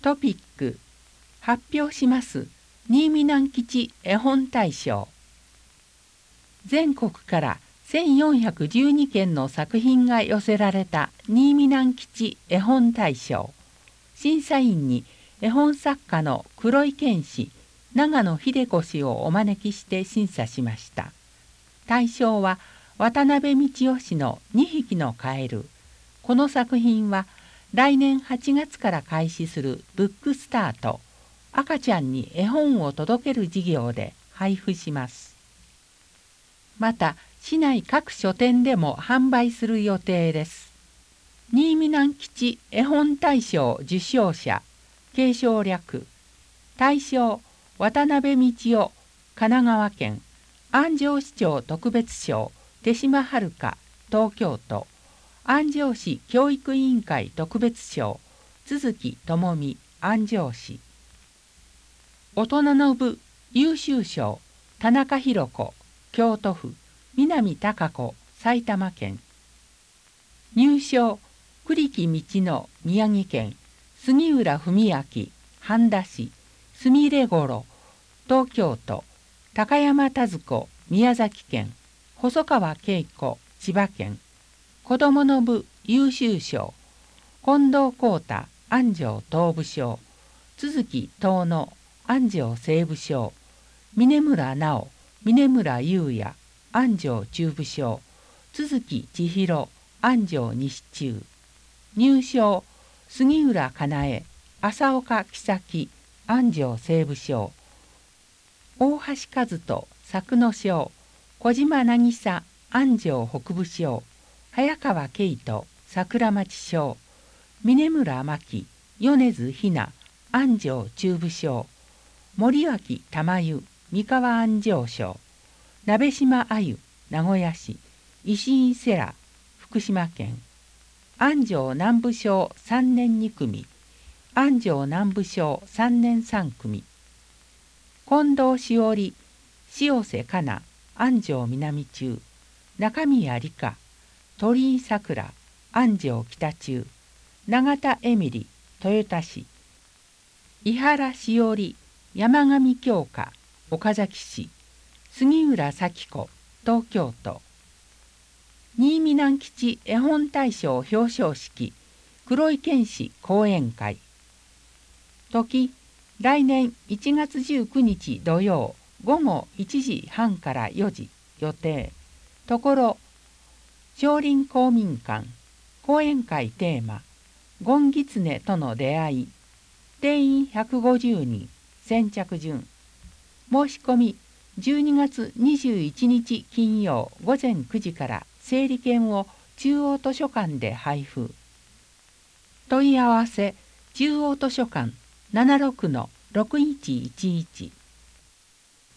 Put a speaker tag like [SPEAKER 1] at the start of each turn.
[SPEAKER 1] トピック発表します新見南吉絵本大賞。全国から1412件の作品が寄せられた新見南吉絵本大賞。審査員に絵本作家の黒井健氏、長野秀子氏をお招きして審査しました。大賞は渡辺道夫氏の2匹のカエル。この作品は来年8月から開始するブックスタート、赤ちゃんに絵本を届ける事業で配布します。また、市内各書店でも販売する予定です。新見南吉絵本大賞受賞者、継承略、大賞渡辺道夫、神奈川県、安城市長特別賞、手島遥、東京都、安城市教育委員会特別賞、都築智美、安城市。大人の部優秀賞、田中弘子、京都府、南貴子、埼玉県。入賞、栗木道の宮城県、杉浦文明、半田市、すみれごろ、東京都、高山田子、宮崎県、細川恵子、千葉県。子どもの部優秀賞、近藤幸太、安城東部賞、都築東野、安城西部賞、峯村直、峯村優也、安城中部賞、都築千尋、安城西中。入賞、杉浦かなえ、浅岡喜咲、安城西部賞、大橋和人、作野賞、小島渚、安城北部賞、早川慶人、桜町賞、峯村真紀、米津ひな、安城中部賞、森脇玉湯、三河安城賞、鍋島あゆ、名古屋市、石井世良、福島県。安城南部賞3年2組、安城南部賞3年3組。近藤しおり、塩瀬かな、安城南中、中宮理香、鳥居さくら、安城北中、永田エミリ、豊田市。井原しおり、山上京香、岡崎市、杉浦咲子、東京都。新見南吉絵本大賞表彰式、黒井健氏講演会。時、来年1月19日土曜午後1時半から4時予定。ところ、少林公民館。講演会テーマ、ゴンギツネとの出会い。定員150人、先着順。申し込み、12月21日金曜午前9時から整理券を中央図書館で配布。問い合わせ、中央図書館76-6111